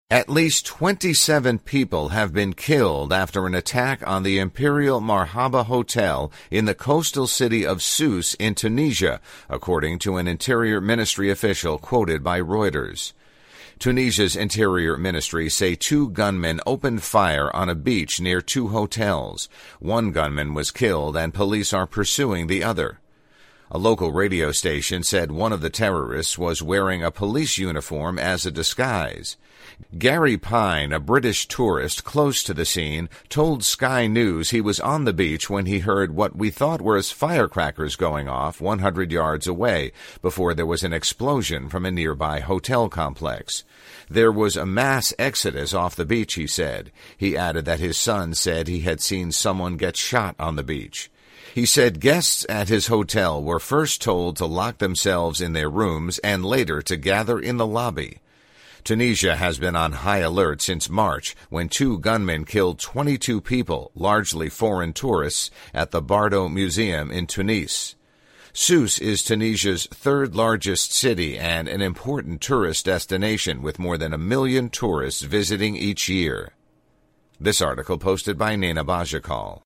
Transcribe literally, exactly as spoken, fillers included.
At least twenty-seven people have been killed after an attack on the Imperial Marhaba Hotel in the coastal city of Sousse in Tunisia, according to an Interior Ministry official quoted by Reuters. Tunisia's Interior Ministry say two gunmen opened fire on a beach near two hotels. One gunman was killed and police are pursuing the other. A local radio station said one of the terrorists was wearing a police uniform as a disguise. Gary Pine, a British tourist close to the scene, told Sky News he was on the beach when he heard what we thought were firecrackers going off one hundred yards away before there was an explosion from a nearby hotel complex. There was a mass exodus off the beach, he said. He added that his son said he had seen someone get shot on the beach. He said guests at his hotel were first told to lock themselves in their rooms and later to gather in the lobby. Tunisia has been on high alert since March when two gunmen killed twenty-two people, largely foreign tourists, at the Bardo Museum in Tunis. Sousse is Tunisia's third largest city and an important tourist destination with more than a million tourists visiting each year. This article posted by Nina Bajakal.